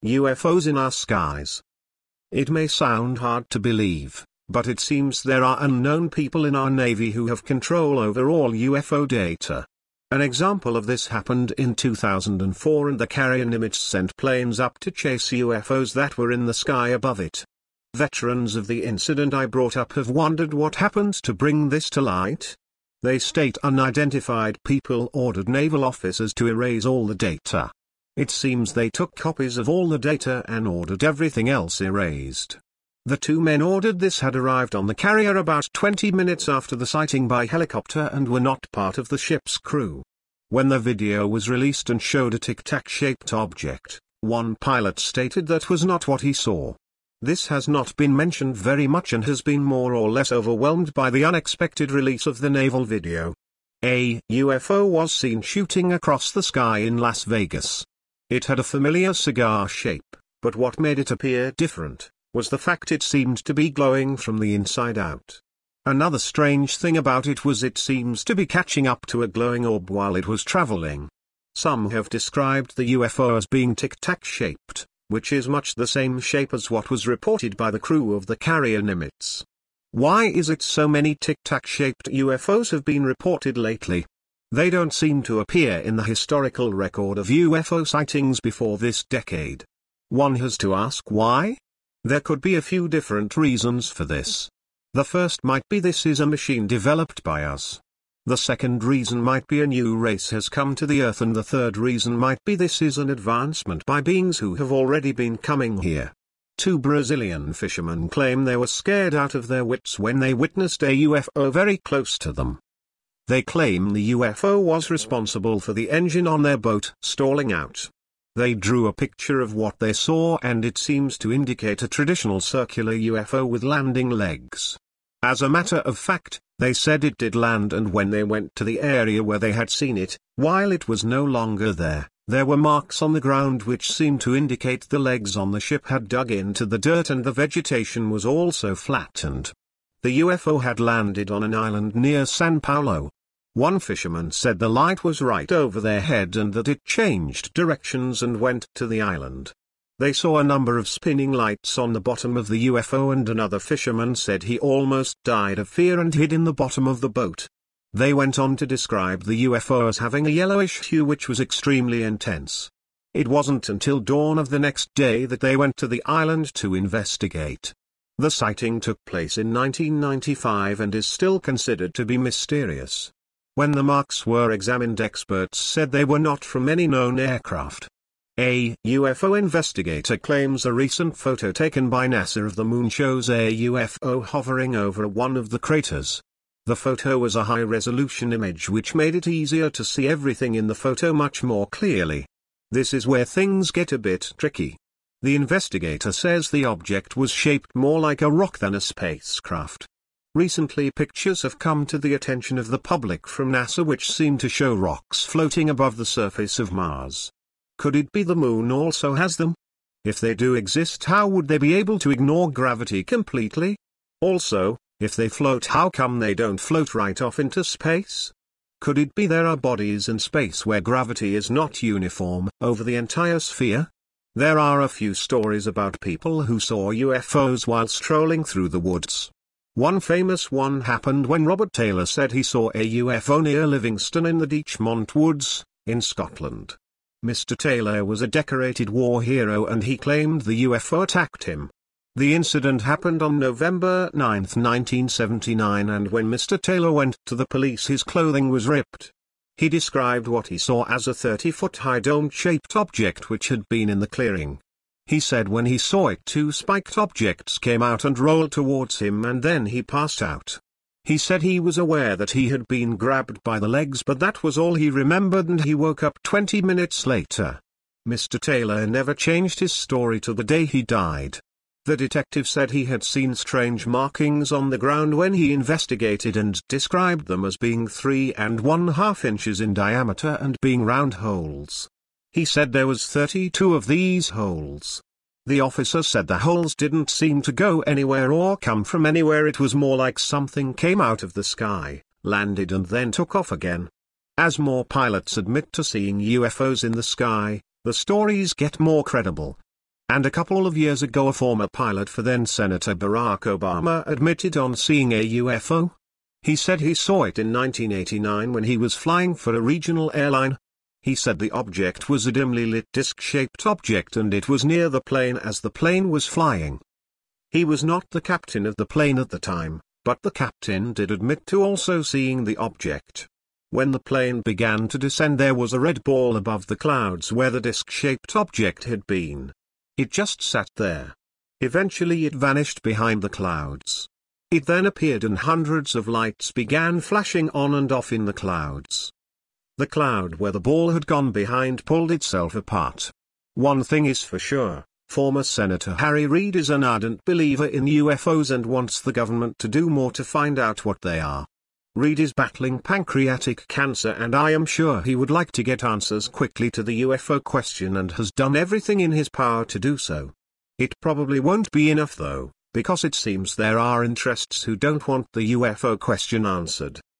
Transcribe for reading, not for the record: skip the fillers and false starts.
UFOs in our skies. It may sound hard to believe, but it seems there are unknown people in our Navy who have control over all UFO data. An example of this happened in 2004, and the carrier Nimitz sent planes up to chase UFOs that were in the sky above it. Veterans of the incident I brought up have wondered what happened to bring this to light. They state unidentified people ordered naval officers to erase all the data. It seems they took copies of all the data and ordered everything else erased. The two men ordered this had arrived on the carrier about 20 minutes after the sighting by helicopter and were not part of the ship's crew. When the video was released and showed a tic-tac-shaped object, one pilot stated that was not what he saw. This has not been mentioned very much and has been more or less overwhelmed by the unexpected release of the naval video. A UFO was seen shooting across the sky in Las Vegas. It had a familiar cigar shape, but what made it appear different was the fact it seemed to be glowing from the inside out. Another strange thing about it was it seems to be catching up to a glowing orb while it was traveling. Some have described the UFO as being tic-tac shaped, which is much the same shape as what was reported by the crew of the carrier Nimitz. Why is it so many tic-tac shaped UFOs have been reported lately? They don't seem to appear in the historical record of UFO sightings before this decade. One has to ask why? There could be a few different reasons for this. The first might be this is a machine developed by us. The second reason might be a new race has come to the Earth, and the third reason might be this is an advancement by beings who have already been coming here. Two Brazilian fishermen claim they were scared out of their wits when they witnessed a UFO very close to them. They claim the UFO was responsible for the engine on their boat stalling out. They drew a picture of what they saw and it seems to indicate a traditional circular UFO with landing legs. As a matter of fact, they said it did land, and when they went to the area where they had seen it, while it was no longer there, there were marks on the ground which seemed to indicate the legs on the ship had dug into the dirt and the vegetation was also flattened. The UFO had landed on an island near São Paulo. One fisherman said the light was right over their head and that it changed directions and went to the island. They saw a number of spinning lights on the bottom of the UFO, and another fisherman said he almost died of fear and hid in the bottom of the boat. They went on to describe the UFO as having a yellowish hue which was extremely intense. It wasn't until dawn of the next day that they went to the island to investigate. The sighting took place in 1995 and is still considered to be mysterious. When the marks were examined, experts said they were not from any known aircraft. A UFO investigator claims a recent photo taken by NASA of the moon shows a UFO hovering over one of the craters. The photo was a high-resolution image which made it easier to see everything in the photo much more clearly. This is where things get a bit tricky. The investigator says the object was shaped more like a rock than a spacecraft. Recently, pictures have come to the attention of the public from NASA which seem to show rocks floating above the surface of Mars. Could it be the moon also has them? If they do exist, how would they be able to ignore gravity completely? Also, if they float, how come they don't float right off into space? Could it be there are bodies in space where gravity is not uniform over the entire sphere? There are a few stories about people who saw UFOs while strolling through the woods. One famous one happened when Robert Taylor said he saw a UFO near Livingston in the Ditchmont Woods, in Scotland. Mr. Taylor was a decorated war hero and he claimed the UFO attacked him. The incident happened on November 9, 1979, and when Mr. Taylor went to the police his clothing was ripped. He described what he saw as a 30-foot high dome-shaped object which had been in the clearing. He said when he saw it, two spiked objects came out and rolled towards him and then he passed out. He said he was aware that he had been grabbed by the legs, but that was all he remembered, and he woke up 20 minutes later. Mr. Taylor never changed his story to the day he died. The detective said he had seen strange markings on the ground when he investigated and described them as being 3½ inches in diameter and being round holes. He said there was 32 of these holes. The officer said the holes didn't seem to go anywhere or come from anywhere. It was more like something came out of the sky, landed and then took off again. As more pilots admit to seeing UFOs in the sky, the stories get more credible. And a couple of years ago a former pilot for then-Senator Barack Obama admitted on seeing a UFO. He said he saw it in 1989 when he was flying for a regional airline. He said the object was a dimly lit disc-shaped object and it was near the plane as the plane was flying. He was not the captain of the plane at the time, but the captain did admit to also seeing the object. When the plane began to descend there was a red ball above the clouds where the disc-shaped object had been. It just sat there. Eventually it vanished behind the clouds. It then appeared and hundreds of lights began flashing on and off in the clouds. The cloud where the ball had gone behind pulled itself apart. One thing is for sure, former Senator Harry Reid is an ardent believer in UFOs and wants the government to do more to find out what they are. Reid is battling pancreatic cancer and I am sure he would like to get answers quickly to the UFO question and has done everything in his power to do so. It probably won't be enough though, because it seems there are interests who don't want the UFO question answered.